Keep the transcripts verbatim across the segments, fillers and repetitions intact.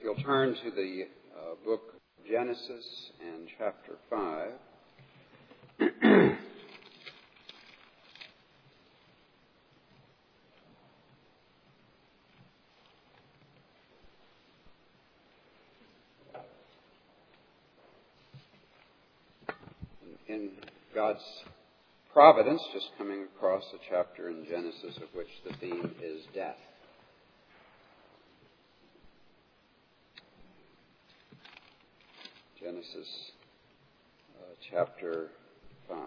you'll turn to the uh, book of Genesis and chapter five. In God's providence, just coming across a chapter in Genesis of which the theme is death. Genesis uh, chapter five.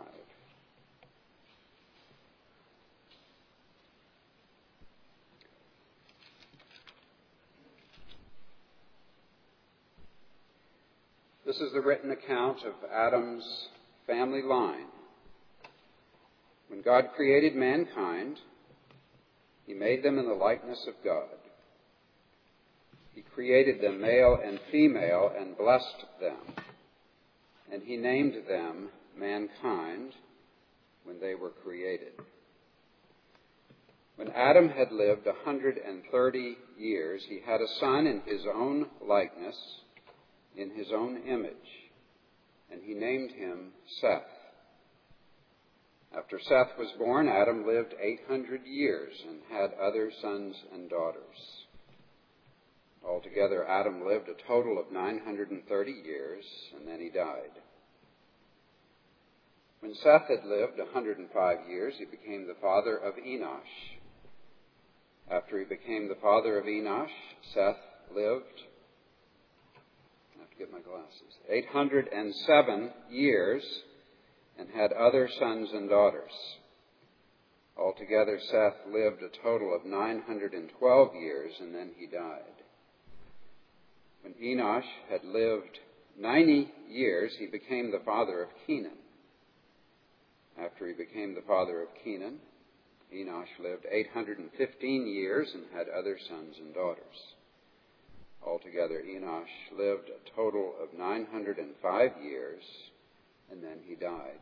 This is the written account of Adam's family line. When God created mankind, He made them in the likeness of God. He created them male and female and blessed them. And He named them mankind when they were created. When Adam had lived a hundred and thirty years, he had a son in his own likeness, in his own image, and he named him Seth. After Seth was born, Adam lived eight hundred years and had other sons and daughters. Altogether, Adam lived a total of nine hundred thirty years, and then he died. When Seth had lived one hundred five years, he became the father of Enosh. After he became the father of Enosh, Seth lived, I have to get my glasses, eight hundred seven years, and had other sons and daughters. Altogether, Seth lived a total of nine hundred twelve years, and then he died. When Enosh had lived ninety years, he became the father of Kenan. After he became the father of Kenan, Enosh lived eight hundred fifteen years and had other sons and daughters. Altogether, Enosh lived a total of nine hundred five years, and then he died.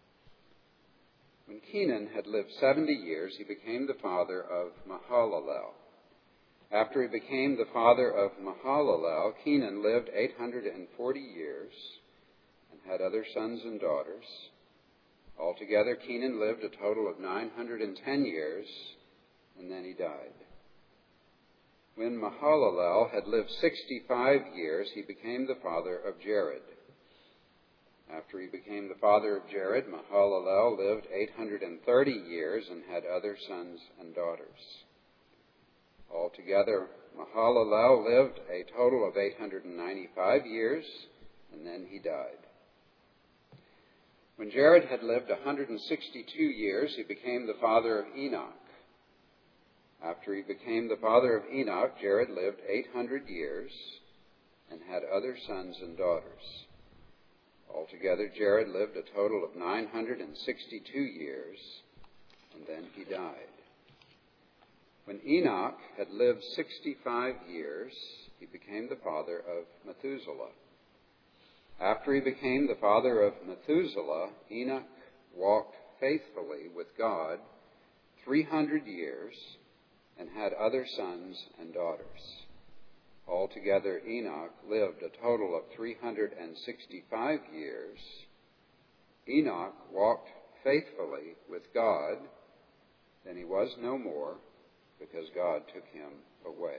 When Kenan had lived seventy years, he became the father of Mahalalel. After he became the father of Mahalalel, Kenan lived eight hundred forty years and had other sons and daughters. Altogether, Kenan lived a total of nine hundred ten years, and then he died. When Mahalalel had lived sixty-five years, he became the father of Jared. After he became the father of Jared, Mahalalel lived eight hundred thirty years and had other sons and daughters. Altogether, Mahalalel lived a total of eight hundred ninety-five years, and then he died. When Jared had lived one hundred sixty-two years, he became the father of Enoch. After he became the father of Enoch, Jared lived eight hundred years and had other sons and daughters. Altogether, Jared lived a total of nine hundred sixty-two years, and then he died. When Enoch had lived sixty-five years, he became the father of Methuselah. After he became the father of Methuselah, Enoch walked faithfully with God three hundred years and had other sons and daughters. Altogether, Enoch lived a total of three hundred sixty-five years. Enoch walked faithfully with God, then he was no more, because God took him away.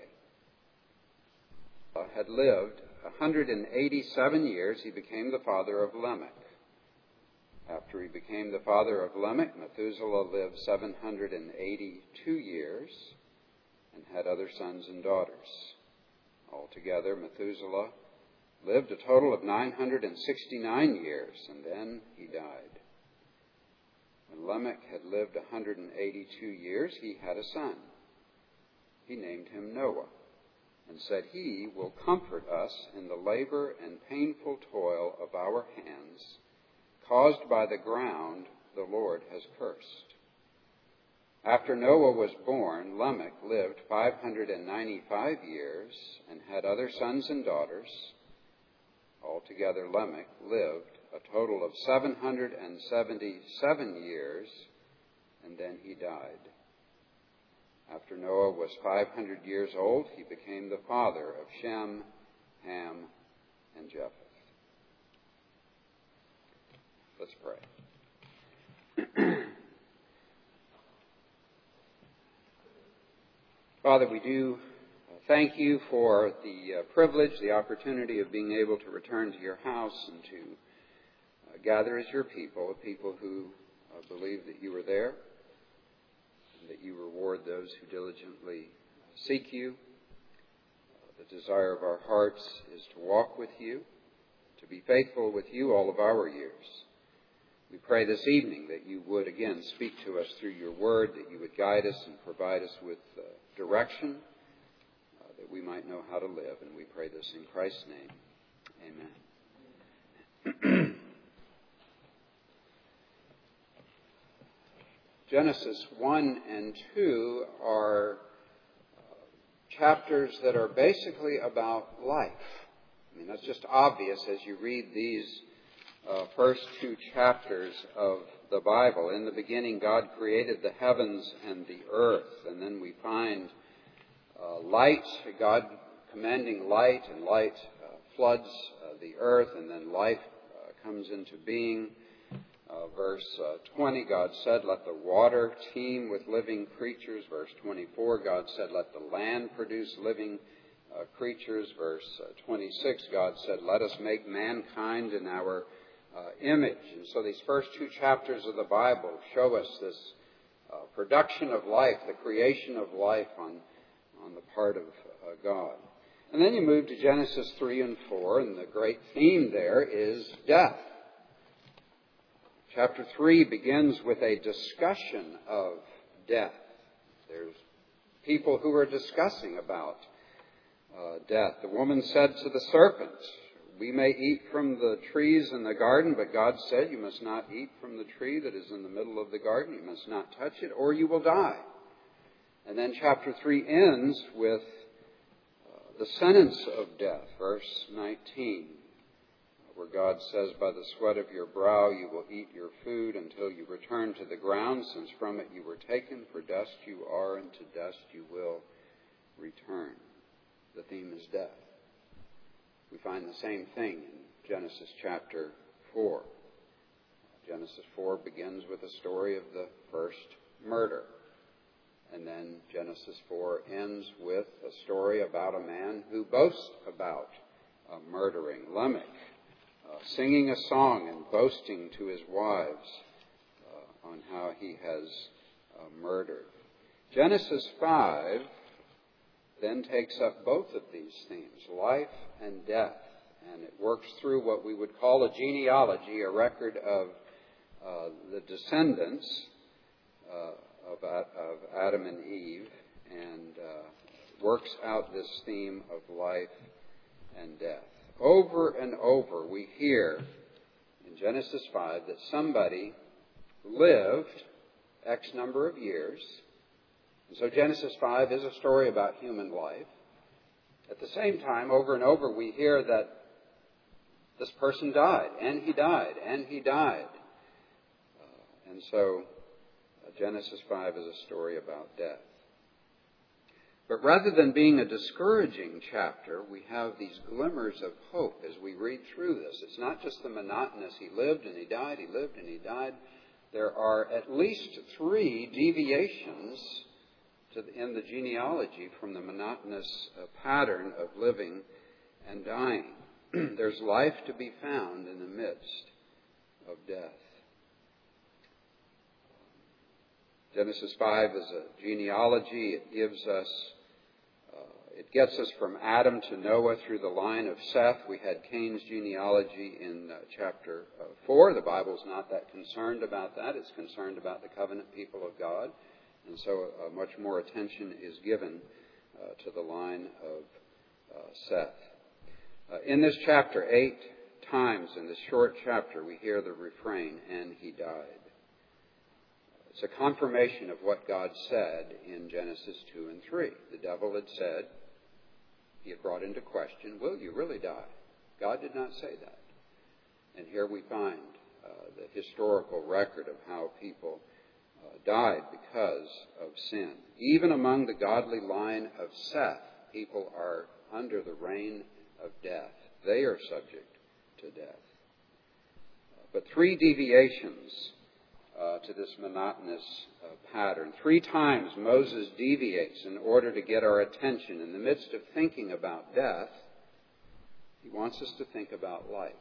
Uh, had lived one hundred eighty-seven years, he became the father of Lamech. After he became the father of Lamech, Methuselah lived seven hundred eighty-two years and had other sons and daughters. Altogether, Methuselah lived a total of nine hundred sixty-nine years, and then he died. When Lamech had lived one hundred eighty-two years, he had a son. He named him Noah, and said, "He will comfort us in the labor and painful toil of our hands, caused by the ground the Lord has cursed." After Noah was born, Lamech lived five hundred ninety-five years and had other sons and daughters. Altogether, Lamech lived a total of seven hundred seventy-seven years, and then he died. After Noah was five hundred years old, he became the father of Shem, Ham, and Japheth. Let's pray. Father, we do thank you for the uh, privilege, the opportunity of being able to return to your house and to uh, gather as your people, a people who uh, believe that you are there, and that you reward those who diligently seek you. Uh, the desire of our hearts is to walk with you, to be faithful with you all of our years. We pray this evening that you would again speak to us through your word, that you would guide us and provide us with uh, direction, uh, that we might know how to live. And we pray this in Christ's name. Amen. Genesis one and two are uh, chapters that are basically about life. I mean, that's just obvious as you read these Uh, first two chapters of the Bible. In the beginning, God created the heavens and the earth. And then we find uh, light, God commanding light, and light uh, floods uh, the earth, and then life uh, comes into being. Uh, verse uh, twenty, God said, let the water teem with living creatures. Verse twenty-four, God said, let the land produce living uh, creatures. Verse uh, twenty-six, God said, let us make mankind in our Uh, image. And so these first two chapters of the Bible show us this uh, production of life, the creation of life on, on the part of uh, God. And then you move to Genesis three and four, and the great theme there is death. Chapter three begins with a discussion of death. There's people who are discussing about uh, death. The woman said to the serpent, we may eat from the trees in the garden, but God said you must not eat from the tree that is in the middle of the garden. You must not touch it, or you will die. And then chapter three ends with uh, the sentence of death, verse nineteen, where God says, by the sweat of your brow you will eat your food until you return to the ground, since from it you were taken. For dust you are, and to dust you will return. The theme is death. We find the same thing in Genesis chapter four. Genesis four begins with a story of the first murder. And then Genesis four ends with a story about a man who boasts about uh, murdering, Lamech, uh, singing a song and boasting to his wives uh, on how he has uh, murdered. Genesis five then takes up both of these themes, life and death, and it works through what we would call a genealogy, a record of uh, the descendants uh, of, of Adam and Eve, and uh, works out this theme of life and death. Over and over we hear in Genesis five that somebody lived X number of years. And so Genesis five is a story about human life. At the same time, over and over, we hear that this person died, and he died, and he died. Uh, and so uh, Genesis five is a story about death. But rather than being a discouraging chapter, we have these glimmers of hope as we read through this. It's not just the monotonous, he lived and he died, he lived and he died. There are at least three deviations To the, in the genealogy from the monotonous uh, pattern of living and dying. There's life to be found in the midst of death. Genesis five is a genealogy. It gives us, uh, it gets us from Adam to Noah through the line of Seth. We had Cain's genealogy in uh, chapter uh, four. The Bible's not that concerned about that. It's concerned about the covenant people of God. And so uh, much more attention is given uh, to the line of uh, Seth. Uh, in this chapter, eight times in this short chapter, we hear the refrain, and he died. It's a confirmation of what God said in Genesis two and three. The devil had said, he had brought into question, will you really die? God did not say that. And here we find uh, the historical record of how people Uh, died because of sin. Even among the godly line of Seth, people are under the reign of death. They are subject to death. But three deviations uh, to this monotonous uh, pattern. Three times Moses deviates in order to get our attention. In the midst of thinking about death, he wants us to think about life.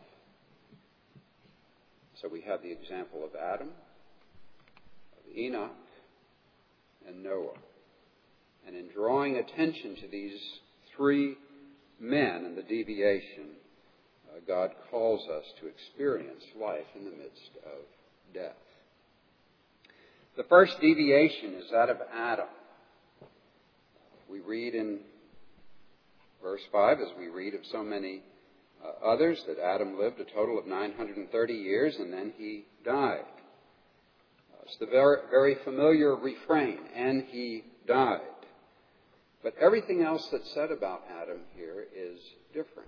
So we have the example of Adam, of Enoch, and Noah. And in drawing attention to these three men and the deviation, uh, God calls us to experience life in the midst of death. The first deviation is that of Adam. We read in verse five, as we read of so many uh, others, that Adam lived a total of nine hundred thirty years and then he died. Uh, it's the very, very familiar refrain, and he died. But everything else that's said about Adam here is different.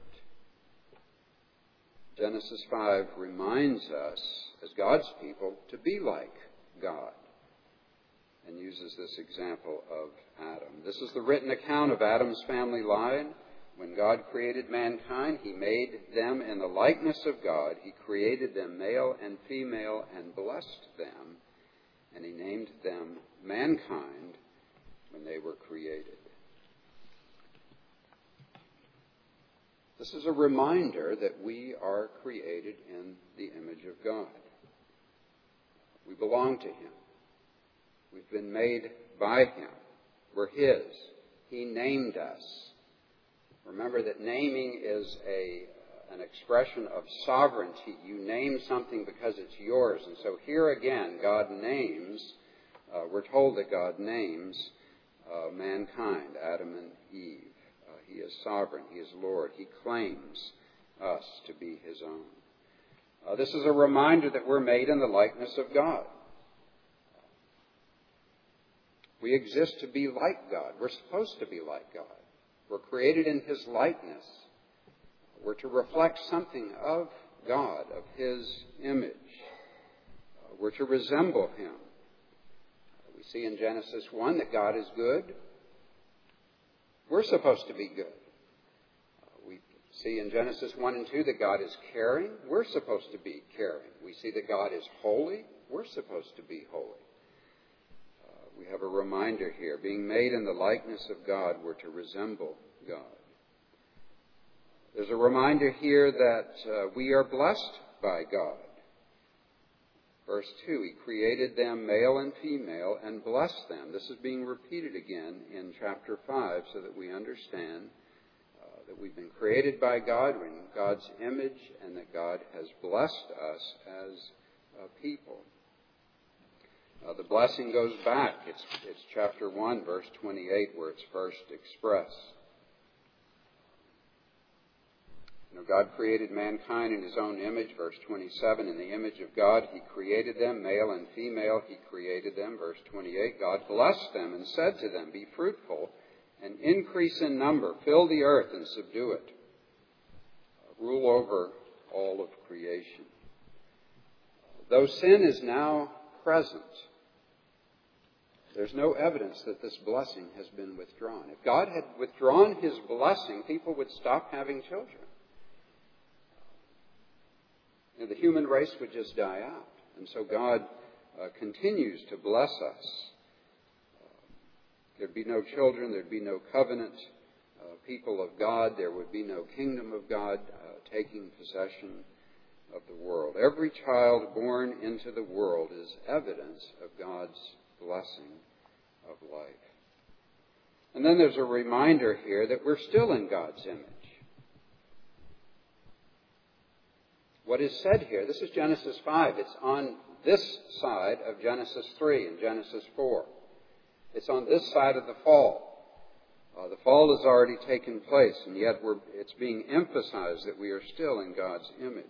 Genesis five reminds us, as God's people, to be like God, and uses this example of Adam. This is the written account of Adam's family line. When God created mankind, he made them in the likeness of God. He created them male and female and blessed them, and he named them mankind when they were created. This is a reminder that we are created in the image of God. We belong to him. We've been made by him. We're his. He named us. Remember that naming is a, an expression of sovereignty. You name something because it's yours. And so here again, God names, uh, we're told that God names uh, mankind, Adam and Eve. Uh, he is sovereign. He is Lord. He claims us to be his own. Uh, this is a reminder that we're made in the likeness of God. We exist to be like God. We're supposed to be like God. We're created in his likeness. We're to reflect something of God, of his image. Uh, we're to resemble him. Uh, we see in Genesis one that God is good. We're supposed to be good. Uh, we see in Genesis one and two that God is caring. We're supposed to be caring. We see that God is holy. We're supposed to be holy. We have a reminder here. Being made in the likeness of God, we're to resemble God. There's a reminder here that uh, we are blessed by God. Verse two, he created them male and female and blessed them. This is being repeated again in chapter five so that we understand uh, that we've been created by God, we're in God's image, and that God has blessed us as a people. Uh, the blessing goes back. It's, it's chapter one, verse twenty-eight, where it's first expressed. You know, God created mankind in his own image, verse twenty-seven. In the image of God, he created them, male and female, he created them, verse twenty-eight. God blessed them and said to them, be fruitful and increase in number, fill the earth and subdue it. Uh, rule over all of creation. Though sin is now present, there's no evidence that this blessing has been withdrawn. If God had withdrawn his blessing, people would stop having children. And the human race would just die out. And so God uh, continues to bless us. Uh, there'd be no children. There'd be no covenant uh, people of God. There would be no kingdom of God uh, taking possession of the world. Every child born into the world is evidence of God's blessing of life. And then there's a reminder here that we're still in God's image. What is said here, this is Genesis five. It's on this side of Genesis three and Genesis four. It's on this side of the fall. Uh, the fall has already taken place, and yet we're, it's being emphasized that we are still in God's image.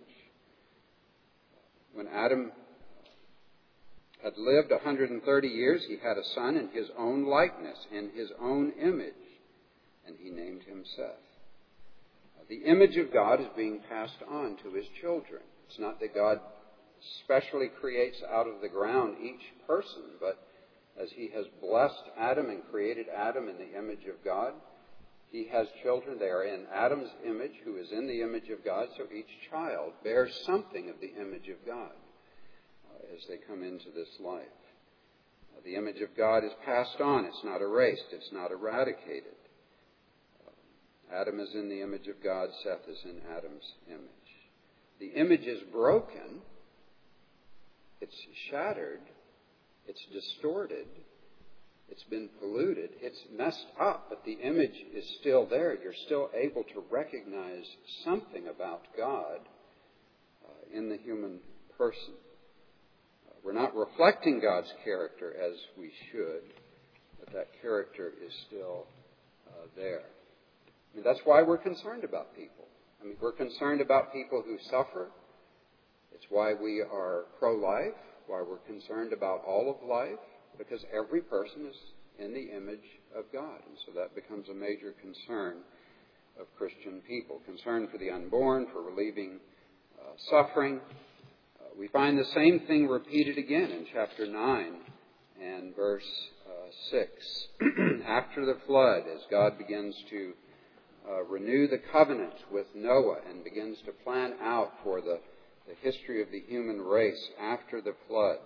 When Adam had lived one hundred thirty years, he had a son in his own likeness, in his own image, and he named him Seth. The image of God is being passed on to his children. It's not that God specially creates out of the ground each person, but as he has blessed Adam and created Adam in the image of God, he has children. They are in Adam's image, who is in the image of God. So each child bears something of the image of God uh, as they come into this life. Uh, the image of God is passed on. It's not erased. It's not eradicated. Uh, Adam is in the image of God. Seth is in Adam's image. The image is broken. It's shattered. It's distorted. It's been polluted. It's messed up, but the image is still there. You're still able to recognize something about God uh, in the human person. Uh, we're not reflecting God's character as we should, but that character is still uh, there. I mean, that's why we're concerned about people. I mean, we're concerned about people who suffer. It's why we are pro-life, why we're concerned about all of life. Because every person is in the image of God. And so that becomes a major concern of Christian people. Concern for the unborn, for relieving uh, suffering. Uh, we find the same thing repeated again in chapter nine and verse uh, six. After the flood, as God begins to uh, renew the covenant with Noah and begins to plan out for the, the history of the human race after the flood.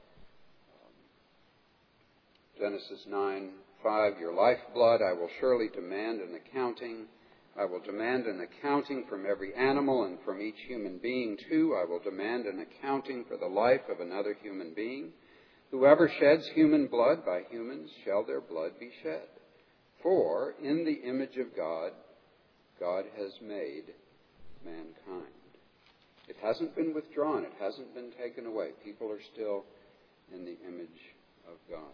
Genesis nine five, your lifeblood I will surely demand an accounting. I will demand an accounting from every animal and from each human being too. I will demand an accounting for the life of another human being. Whoever sheds human blood, by humans shall their blood be shed. For in the image of God, God has made mankind. It hasn't been withdrawn. It hasn't been taken away. People are still in the image of God.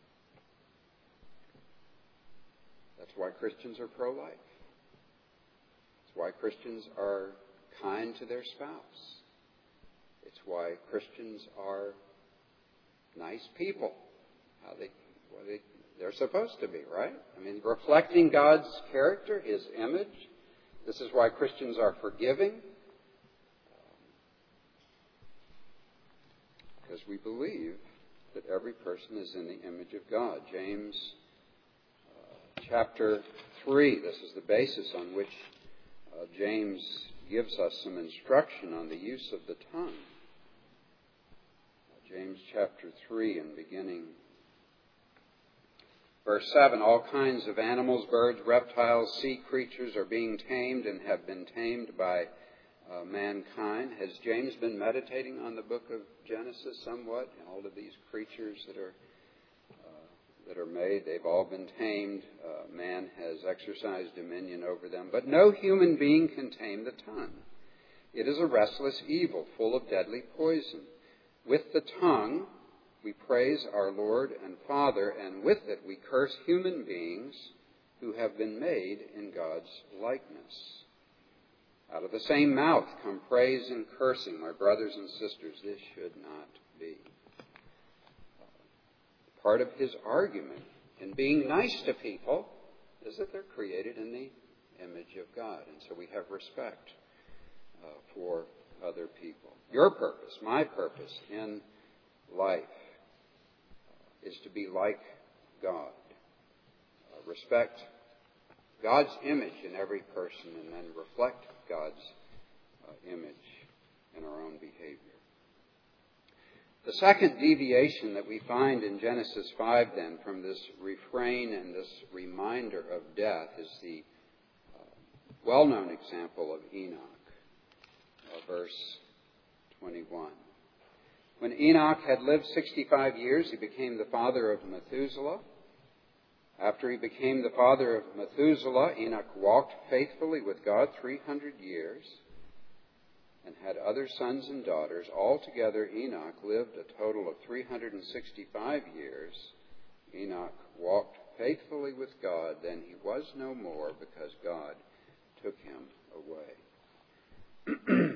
That's why Christians are pro-life. It's why Christians are kind to their spouse. It's why Christians are nice people. How they, well, they, they're supposed to be, right? I mean, reflecting God's character, His image. This is why Christians are forgiving. Because we believe that every person is in the image of God. James Chapter three, this is the basis on which uh, James gives us some instruction on the use of the tongue. Uh, James chapter three and beginning verse seven, all kinds of animals, birds, reptiles, sea creatures are being tamed and have been tamed by uh, mankind. Has James been meditating on the book of Genesis somewhat? And all of these creatures that are that are made. They've all been tamed. Uh, man has exercised dominion over them. But no human being can tame the tongue. It is a restless evil, full of deadly poison. With the tongue we praise our Lord and Father, and with it we curse human beings who have been made in God's likeness. Out of the same mouth come praise and cursing. My brothers and sisters, this should not be. Part of his argument in being nice to people is that they're created in the image of God. And so we have respect uh, for other people. Your purpose, my purpose in life uh, is to be like God. Uh, respect God's image in every person and then reflect God's uh, image in our own behavior. The second deviation that we find in Genesis five, then, from this refrain and this reminder of death is the uh, well-known example of Enoch, uh, verse twenty-one. When Enoch had lived sixty-five years, he became the father of Methuselah. After he became the father of Methuselah, Enoch walked faithfully with God three hundred years. And had other sons and daughters. Altogether, Enoch lived a total of three hundred sixty-five years. Enoch walked faithfully with God. Then he was no more because God took him away.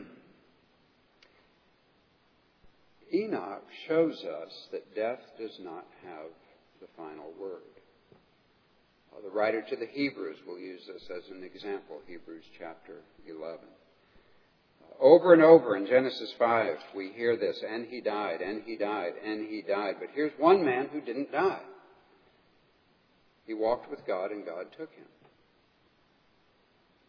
Enoch shows us that death does not have the final word. Uh, the writer to the Hebrews will use this as an example, Hebrews chapter eleven. Over and over in Genesis five, we hear this, and he died, and he died, and he died. But here's one man who didn't die. He walked with God, and God took him.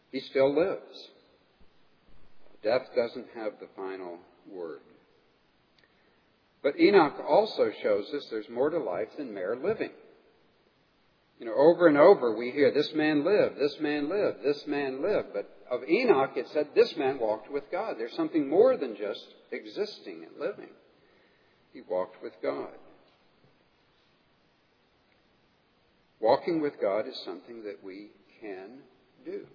He still lives. Death doesn't have the final word. But Enoch also shows us there's more to life than mere living. You know, over and over we hear, this man lived, this man lived, this man lived. But of Enoch it said, this man walked with God. There's something more than just existing and living. He walked with God. Walking with God is something that we can do.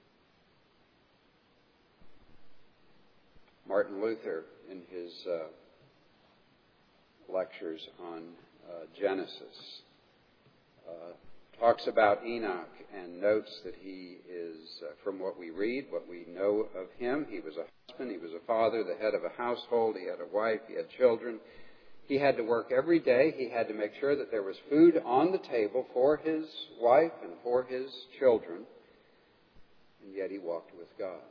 Martin Luther, in his uh, lectures on uh, Genesis, uh, talks about Enoch and notes that he is, uh, from what we read, what we know of him, he was a husband, he was a father, the head of a household, he had a wife, he had children. He had to work every day. He had to make sure that there was food on the table for his wife and for his children. And yet he walked with God.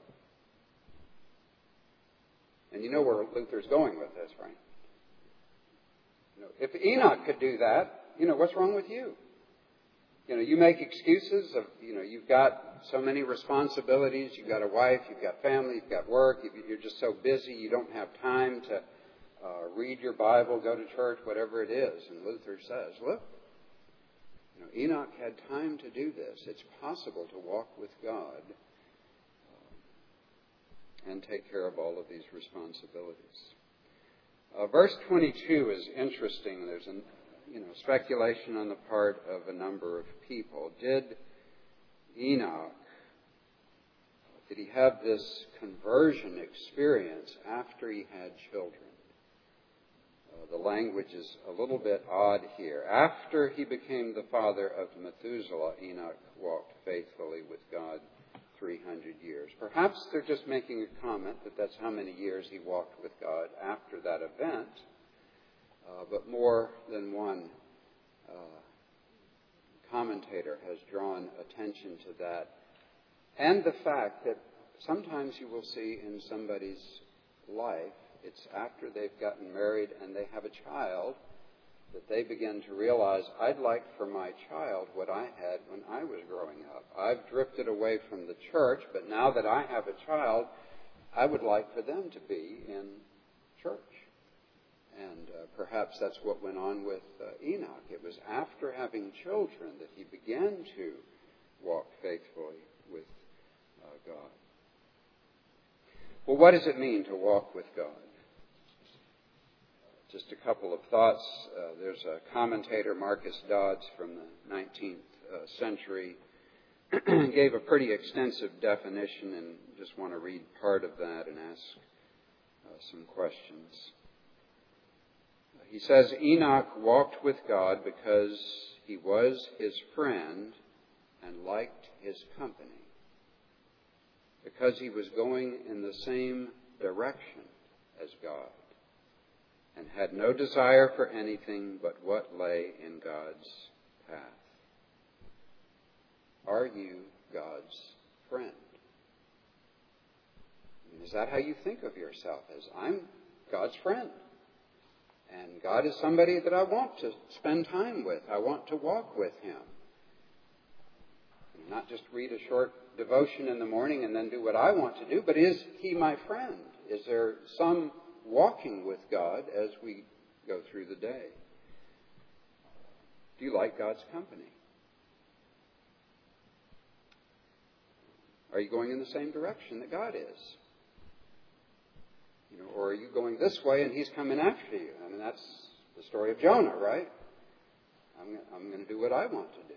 And you know where Luther's going with this, right? You know, if Enoch could do that, you know, what's wrong with you? You know, you make excuses of, you know, you've got so many responsibilities. You've got a wife, you've got family, you've got work. You're just so busy, you don't have time to Uh, read your Bible, go to church, whatever it is. And Luther says, look, you know, Enoch had time to do this. It's possible to walk with God uh, and take care of all of these responsibilities. Uh, verse twenty-two is interesting. There's a you know, speculation on the part of a number of people. Did Enoch, did he have this conversion experience after he had children? The language is a little bit odd here. After he became the father of Methuselah, Enoch walked faithfully with God three hundred years. Perhaps they're just making a comment that that's how many years he walked with God after that event. Uh, but more than one uh, commentator has drawn attention to that. And the fact that sometimes you will see in somebody's life, it's after they've gotten married and they have a child that they begin to realize, I'd like for my child what I had when I was growing up. I've drifted away from the church, but now that I have a child, I would like for them to be in church. And uh, perhaps that's what went on with uh, Enoch. It was after having children that he began to walk faithfully with uh, God. Well, what does it mean to walk with God? Just a couple of thoughts. Uh, there's a commentator, Marcus Dodds, from the nineteenth uh, century, gave a pretty extensive definition, and just want to read part of that and ask uh, some questions. He says, Enoch walked with God because he was his friend and liked his company, because he was going in the same direction as God, and had no desire for anything but what lay in God's path. Are you God's friend? Is that how you think of yourself? As I'm God's friend. And God is somebody that I want to spend time with. I want to walk with Him. Not just read a short devotion in the morning and then do what I want to do, but is He my friend? Is there some walking with God as we go through the day? Do you like God's company? Are you going in the same direction that God is? You know, or are you going this way and He's coming after you? I mean, that's the story of Jonah, right? I'm, I'm going to do what I want to do.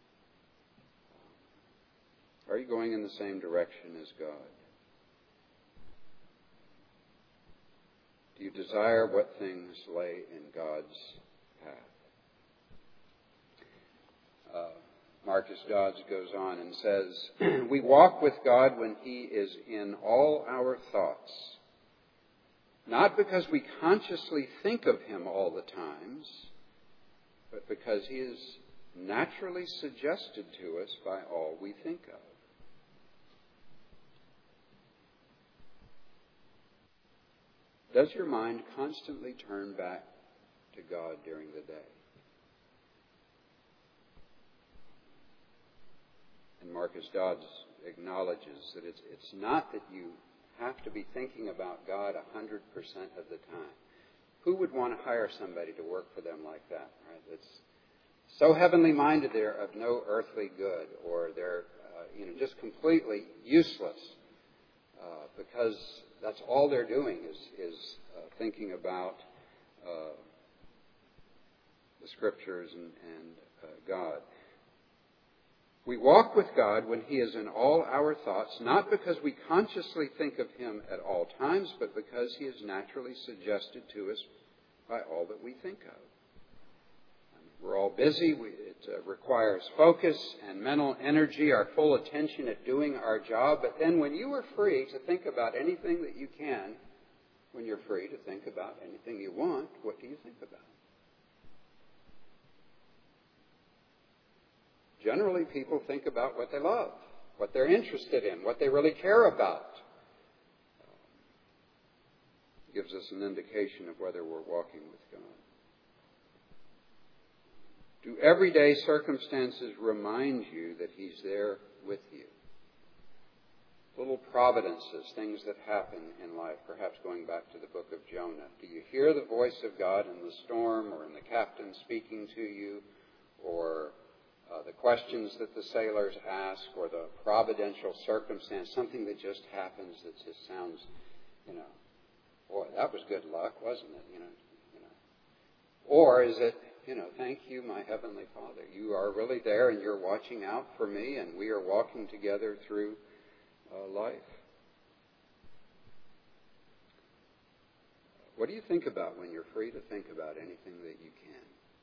Are you going in the same direction as God? Do you desire what things lay in God's path? Uh, Marcus Dodds goes on and says, we walk with God when He is in all our thoughts, not because we consciously think of Him all the times, but because He is naturally suggested to us by all we think of. Does your mind constantly turn back to God during the day? And Marcus Dodds acknowledges that it's, it's not that you have to be thinking about God one hundred percent of the time. Who would want to hire somebody to work for them like that? Right? It's so heavenly minded they're of no earthly good, or they're uh, you know just completely useless uh, because that's all they're doing is is uh, thinking about uh, the Scriptures and, and uh, God. We walk with God when He is in all our thoughts, not because we consciously think of Him at all times, but because He is naturally suggested to us by all that we think of. I mean, we're all busy. We, it uh, requires focus and mental energy, our full attention at doing our job. But then when you are free to think about anything that you can, when you're free to think about anything you want, what do you think about? Generally, people think about what they love, what they're interested in, what they really care about. It gives us an indication of whether we're walking with God. Do everyday circumstances remind you that He's there with you? Little providences, things that happen in life, perhaps going back to the book of Jonah. Do you hear the voice of God in the storm or in the captain speaking to you, or Uh, the questions that the sailors ask, or the providential circumstance, something that just happens that just sounds, you know, boy, that was good luck, wasn't it? You know, you know. Or is it, you know, thank you, my Heavenly Father. You are really there and you're watching out for me, and we are walking together through uh, life. What do you think about when you're free to think about anything that you can?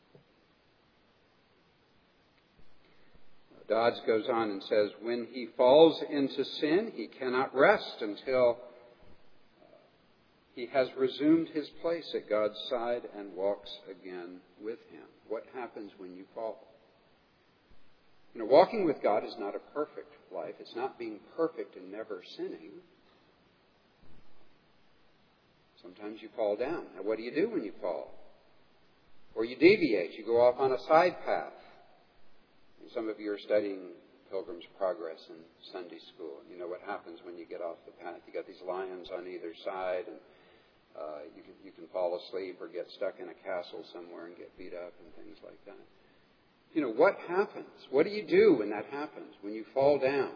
Dodds goes on and says, when he falls into sin, he cannot rest until he has resumed his place at God's side and walks again with Him. What happens when you fall? You know, walking with God is not a perfect life. It's not being perfect and never sinning. Sometimes you fall down. Now, what do you do when you fall? Or you deviate. You go off on a side path. Some of you are studying Pilgrim's Progress in Sunday school. You know what happens when you get off the path. You got these lions on either side, and uh, you can you can fall asleep or get stuck in a castle somewhere and get beat up and things like that. You know, what happens? What do you do when that happens, when you fall down?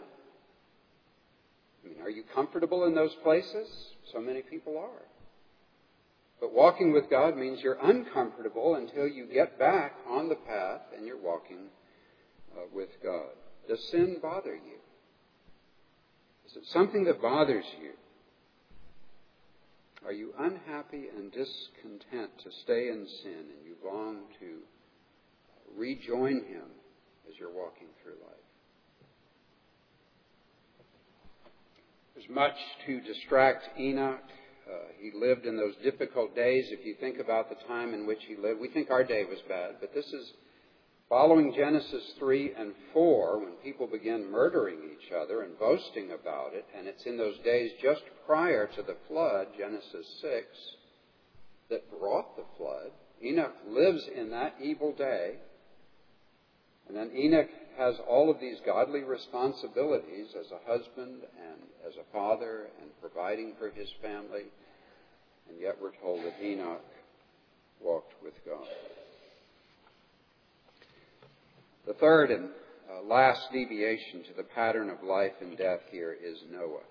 I mean, are you comfortable in those places? So many people are. But walking with God means you're uncomfortable until you get back on the path and you're walking Uh, with God. Does sin bother you? Is it something that bothers you? Are you unhappy and discontent to stay in sin, and you long to rejoin Him as you're walking through life? There's much to distract Enoch. Uh, he lived in those difficult days. If you think about the time in which he lived, we think our day was bad, but this is following Genesis three and four, when people begin murdering each other and boasting about it, and it's in those days just prior to the flood, Genesis six, that brought the flood. Enoch lives in that evil day, and then Enoch has all of these godly responsibilities as a husband and as a father and providing for his family, and yet we're told that Enoch walked with God. The third and uh, last deviation to the pattern of life and death here is Noah.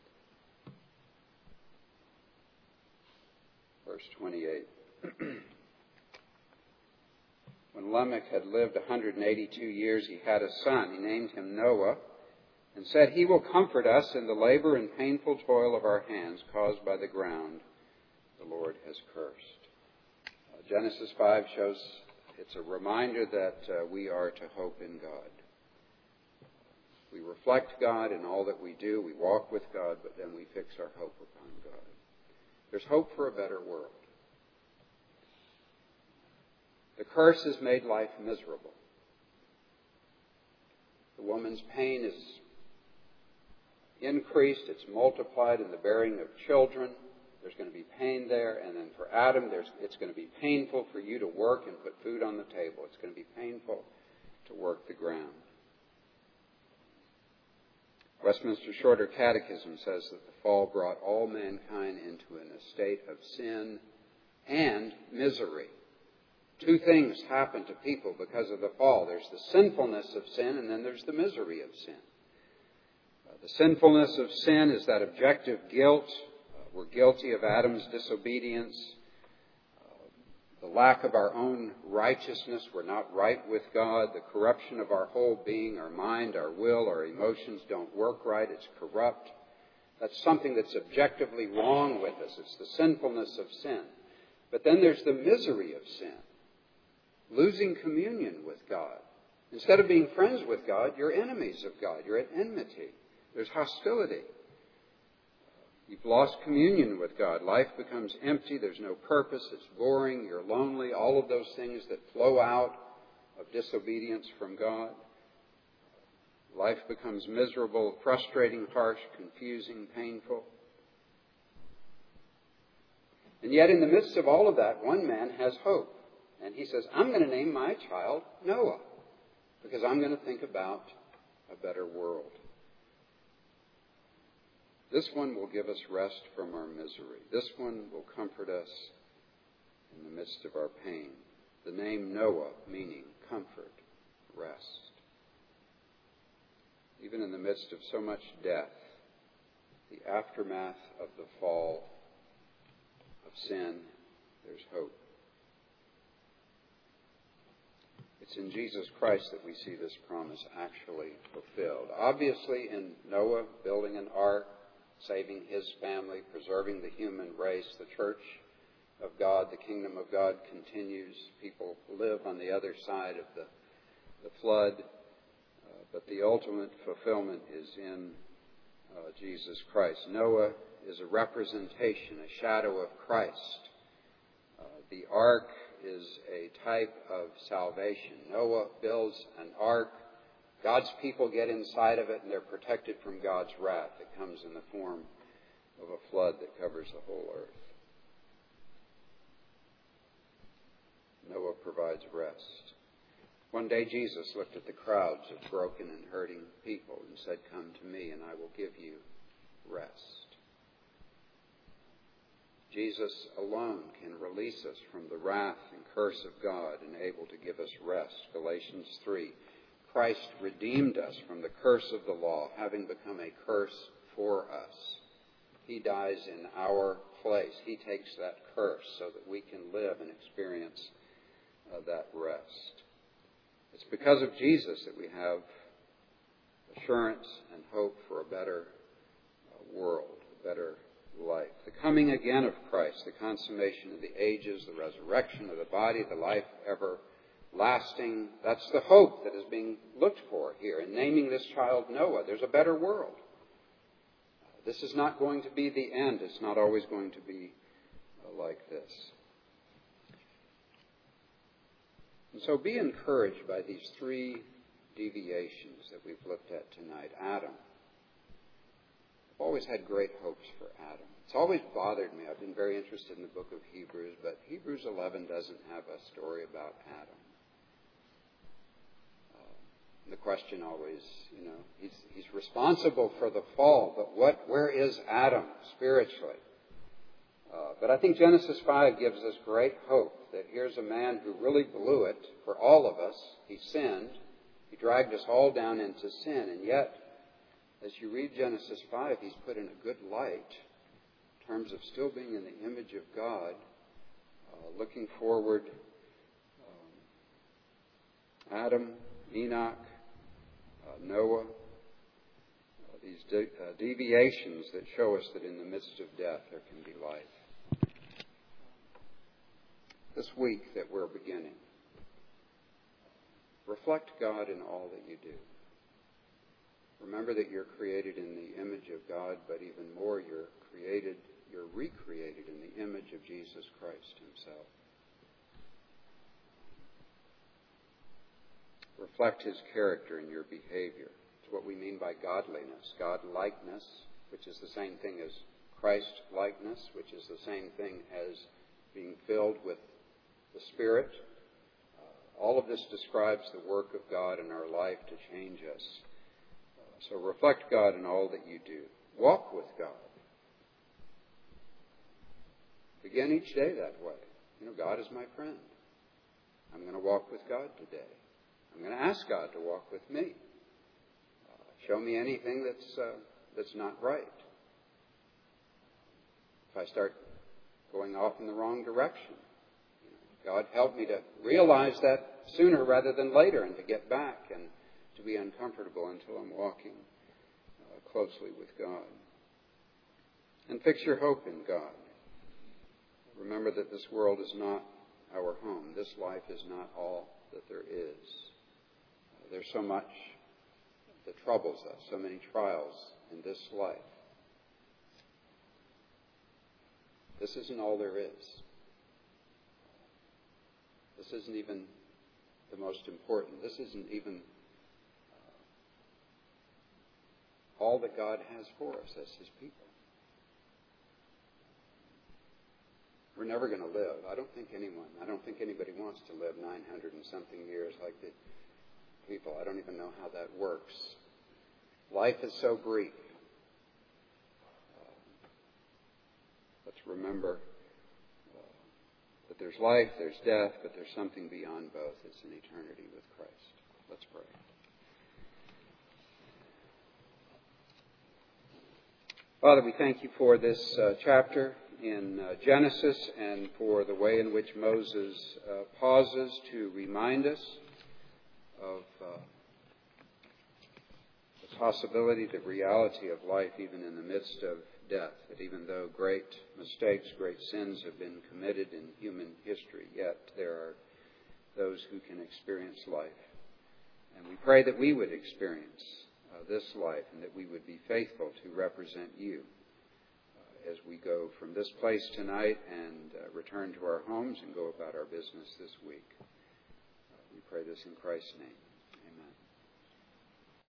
Verse twenty-eight. When Lamech had lived one hundred eighty-two years, he had a son. He named him Noah and said, "He will comfort us in the labor and painful toil of our hands caused by the ground the Lord has cursed." Uh, Genesis five shows it's a reminder that uh, we are to hope in God. We reflect God in all that we do. We walk with God, but then we fix our hope upon God. There's hope for a better world. The curse has made life miserable. The woman's pain is increased. It's multiplied in the bearing of children. There's going to be pain there. And then for Adam, there's, it's going to be painful for you to work and put food on the table. It's going to be painful to work the ground. Westminster Shorter Catechism says that the fall brought all mankind into an estate of sin and misery. Two things happen to people because of the fall. There's the sinfulness of sin, and then there's the misery of sin. Uh, the sinfulness of sin is that objective guilt. Uh, we're guilty of Adam's disobedience. The lack of our own righteousness, we're not right with God. The corruption of our whole being, our mind, our will, our emotions don't work right. It's corrupt. That's something that's objectively wrong with us. It's the sinfulness of sin. But then there's the misery of sin. Losing communion with God. Instead of being friends with God, you're enemies of God. You're at enmity. There's hostility. You've lost communion with God. Life becomes empty. There's no purpose. It's boring. You're lonely. All of those things that flow out of disobedience from God. Life becomes miserable, frustrating, harsh, confusing, painful. And yet in the midst of all of that, one man has hope. And he says, I'm going to name my child Noah because I'm going to think about a better world. This one will give us rest from our misery. This one will comfort us in the midst of our pain. The name Noah meaning comfort, rest. Even in the midst of so much death, the aftermath of the fall of sin, there's hope. It's in Jesus Christ that we see this promise actually fulfilled. Obviously, in Noah building an ark, saving his family, preserving the human race, the church of God, the kingdom of God continues. People live on the other side of the, the flood. Uh, but the ultimate fulfillment is in uh, Jesus Christ. Noah is a representation, a shadow of Christ. Uh, the ark is a type of salvation. Noah builds an ark. God's people get inside of it, and they're protected from God's wrath that comes in the form of a flood that covers the whole earth. Noah provides rest. One day Jesus looked at the crowds of broken and hurting people and said, "Come to me, and I will give you rest." Jesus alone can release us from the wrath and curse of God and able to give us rest. Galatians three. Christ redeemed us from the curse of the law, having become a curse for us. He dies in our place. He takes that curse so that we can live and experience uh, that rest. It's because of Jesus that we have assurance and hope for a better uh, world, a better life. The coming again of Christ, the consummation of the ages, the resurrection of the body, the life ever lasting, that's the hope that is being looked for here. In naming this child Noah, there's a better world. This is not going to be the end. It's not always going to be uh, like this. And so be encouraged by these three deviations that we've looked at tonight. Adam. I've always had great hopes for Adam. It's always bothered me. I've been very interested in the book of Hebrews, but Hebrews eleven doesn't have a story about Adam. The question always, you know, he's, he's responsible for the fall, but what, where is Adam spiritually? Uh, but I think Genesis five gives us great hope that here's a man who really blew it for all of us. He sinned. He dragged us all down into sin. And yet, as you read Genesis five, he's put in a good light in terms of still being in the image of God, uh, looking forward. Um, Adam, Enoch, Uh, Noah, uh, these de- uh, deviations that show us that in the midst of death there can be life. This week that we're beginning, reflect God in all that you do. Remember that you're created in the image of God, but even more, you're created, you're recreated in the image of Jesus Christ himself. Reflect his character in your behavior. It's what we mean by godliness. God-likeness, which is the same thing as Christ-likeness, which is the same thing as being filled with the Spirit. Uh, all of this describes the work of God in our life to change us uh, So reflect God in all that you do. Walk with God. Begin each day that way. You know, God is my friend. I'm going to walk with God today. I'm going to ask God to walk with me. Uh, show me anything that's uh, that's not right. If I start going off in the wrong direction, you know, God help me to realize that sooner rather than later and to get back and to be uncomfortable until I'm walking uh, closely with God. And fix your hope in God. Remember that this world is not our home. This life is not all that there is. Uh, there's so much that troubles us, so many trials in this life. This isn't all there is. This isn't even the most important. This isn't even uh, all that God has for us as His people. We're never going to live. I don't think anyone, I don't think anybody wants to live nine hundred and something years like the people. I don't even know how that works. Life is so brief. Uh, let's remember uh, that there's life, there's death, but there's something beyond both. It's an eternity with Christ. Let's pray. Father, we thank you for this uh, chapter in uh, Genesis and for the way in which Moses uh, pauses to remind us of uh, the possibility, the reality of life even in the midst of death, that even though great mistakes, great sins have been committed in human history, yet there are those who can experience life. And we pray that we would experience uh, this life and that we would be faithful to represent you as we go from this place tonight and uh, return to our homes and go about our business this week. Uh, we pray this in Christ's name.